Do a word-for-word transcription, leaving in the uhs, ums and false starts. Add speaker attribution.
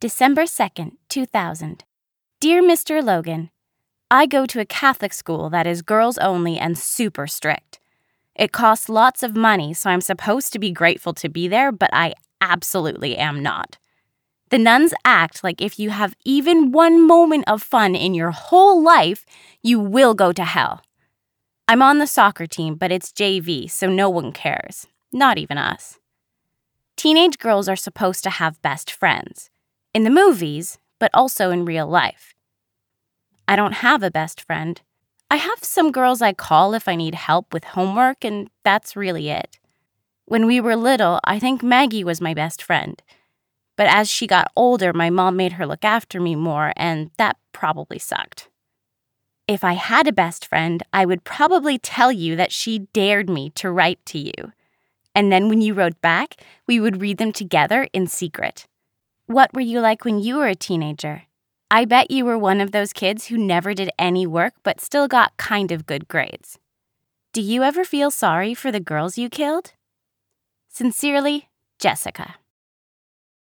Speaker 1: December second, two thousand. Dear Mister Logan, I go to a Catholic school that is girls only and super strict. It costs lots of money, so I'm supposed to be grateful to be there, but I absolutely am not. The nuns act like if you have even one moment of fun in your whole life, you will go to hell. I'm on the soccer team, but it's J V, so no one cares. Not even us. Teenage girls are supposed to have best friends. In the movies, but also in real life. I don't have a best friend. I have some girls I call if I need help with homework, and that's really it. When we were little, I think Maggie was my best friend. But as she got older, my mom made her look after me more, and that probably sucked. If I had a best friend, I would probably tell you that she dared me to write to you. And then when you wrote back, we would read them together in secret. What were you like when you were a teenager? I bet you were one of those kids who never did any work but still got kind of good grades. Do you ever feel sorry for the girls you killed? Sincerely, Jessica.